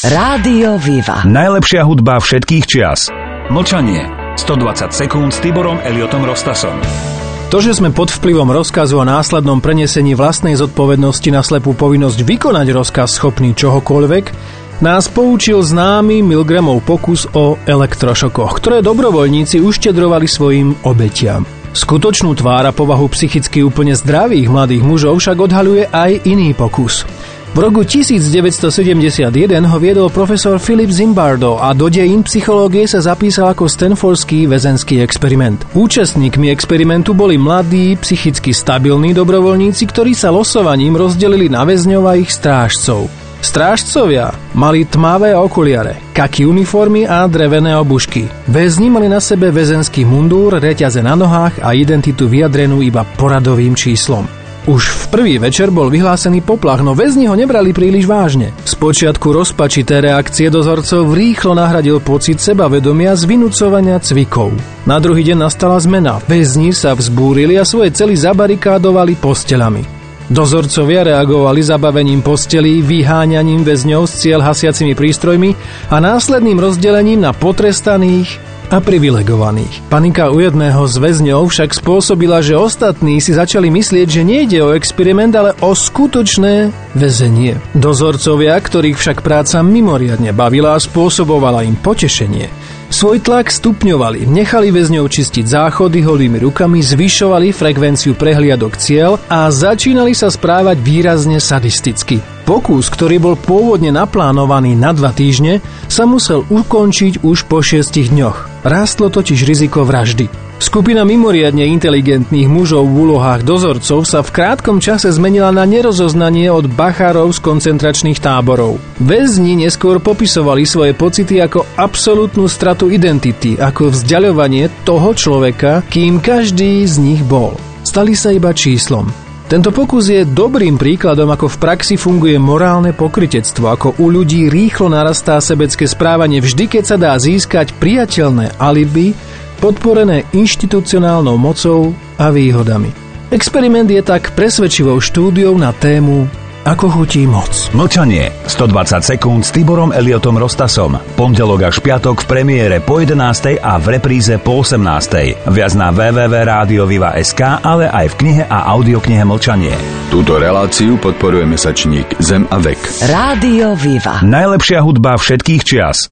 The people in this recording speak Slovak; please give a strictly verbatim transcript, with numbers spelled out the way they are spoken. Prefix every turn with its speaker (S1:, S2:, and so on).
S1: Rádio Viva.
S2: Najlepšia hudba všetkých čias. Mlčanie. stodvadsať sekúnd s Tiborom Elliotom Rostasom.
S3: To, že sme pod vplyvom rozkazu a následnom prenesení vlastnej zodpovednosti na slepú povinnosť vykonať rozkaz schopný čohokoľvek, nás poučil známy Milgramov pokus o elektrošokoch, ktoré dobrovoľníci uštedrovali svojim obetiam. Skutočnú tvár a povahu psychicky úplne zdravých mladých mužov však odhaľuje aj iný pokus. V roku devätnásťsedemdesiatjeden ho viedol profesor Philip Zimbardo a do dejín psychológie sa zapísal ako stanfordský väzenský experiment. Účastníkmi experimentu boli mladí, psychicky stabilní dobrovoľníci, ktorí sa losovaním rozdelili na väzňov a ich strážcov. Strážcovia mali tmavé okuliare, kaky uniformy a drevené obušky. Väzni mali na sebe väzenský mundúr, reťaze na nohách a identitu vyjadrenú iba poradovým číslom. Už v prvý večer bol vyhlásený poplach, no väzni ho nebrali príliš vážne. Spočiatku rozpačité reakcie dozorcov rýchlo nahradil pocit sebavedomia z vynúcovania cvikov. Na druhý deň nastala zmena. Väzni sa vzbúrili a svoje cely zabarikádovali posteľami. Dozorcovia reagovali zabavením postelí, vyháňaním väzňov s cieľ hasiacimi prístrojmi a následným rozdelením na potrestaných a privilegovaných. Panika u jedného z väzňov však spôsobila, že ostatní si začali myslieť, že nejde o experiment, ale o skutočné väzenie. Dozorcovia, ktorých však práca mimoriadne bavila a spôsobovala im potešenie, svoj tlak stupňovali, nechali väzňov čistiť záchody holými rukami, zvyšovali frekvenciu prehliadok ciel a začínali sa správať výrazne sadisticky. Pokus, ktorý bol pôvodne naplánovaný na dva týždne, sa musel ukončiť už po šiestich dňoch. Rástlo totiž riziko vraždy. Skupina mimoriadne inteligentných mužov v úlohách dozorcov sa v krátkom čase zmenila na nerozoznanie od bachárov z koncentračných táborov. Väzni neskôr popisovali svoje pocity ako absolútnu stratu identity, ako vzdiaľovanie toho človeka, kým každý z nich bol. Stali sa iba číslom. Tento pokus je dobrým príkladom, ako v praxi funguje morálne pokrytectvo, ako u ľudí rýchlo narastá sebecké správanie vždy, keď sa dá získať priateľné alibi, podporené inštitucionálnou mocou a výhodami. Experiment je tak presvedčivou štúdiou na tému Ako chutí moc.
S2: Mlčanie. stodvadsať sekúnd s Tiborom Elliotom Rostasom. Pondelok až piatok v premiére po jedenástej a v repríze po osemnástej. Viac na w w w bodka radio viva bodka es ká, ale aj v knihe a audioknihe Mlčanie.
S4: Túto reláciu podporuje mesačník Zem a vek.
S1: Rádio Viva.
S2: Najlepšia hudba všetkých čias.